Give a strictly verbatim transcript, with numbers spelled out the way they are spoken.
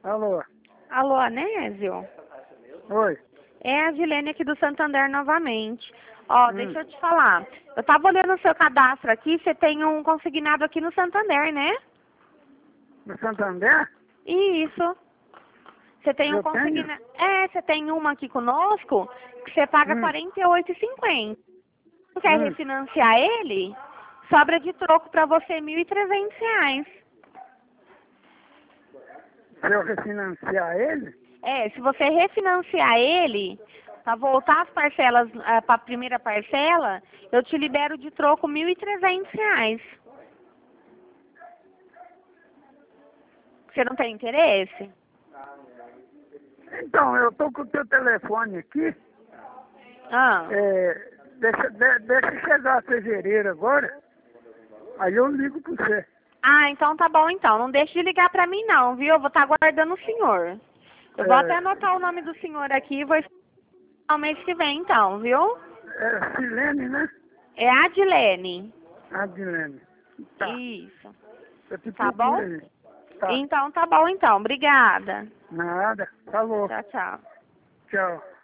Alô? Alô, Anésio? Oi. É a Gilene aqui do Santander novamente. Ó, Hum. deixa eu te falar. Eu tava olhando o seu cadastro aqui, você tem um consignado aqui no Santander, né? No Santander? Isso. Você tem um Eu tenho? consignado. É, você tem uma aqui conosco que você paga Hum. quarenta e oito reais e cinquenta centavos. Não quer Hum. refinanciar ele? Sobra de troco pra você mil e trezentos reais. Se eu refinanciar ele? É, se você refinanciar ele, para voltar as parcelas, uh, para a primeira parcela, eu te libero de troco mil e trezentos reais. Você não tem interesse? Então, eu tô com o teu telefone aqui. Ah, É, deixa, de, deixa chegar a fevereiro agora. Aí eu ligo pra você. ah, então tá bom então. Não deixe de ligar para mim não, viu? Eu vou estar aguardando o senhor. Eu vou até É, anotar o nome do senhor aqui e vou esperar o mês que vem então, viu? é Silene, né? É a Adilene. Adilene. Tá. Isso. Eu te Tá procuro bom? aí. Tá. Então tá bom então. Obrigada. Nada. Falou. Tchau, tchau. Tchau.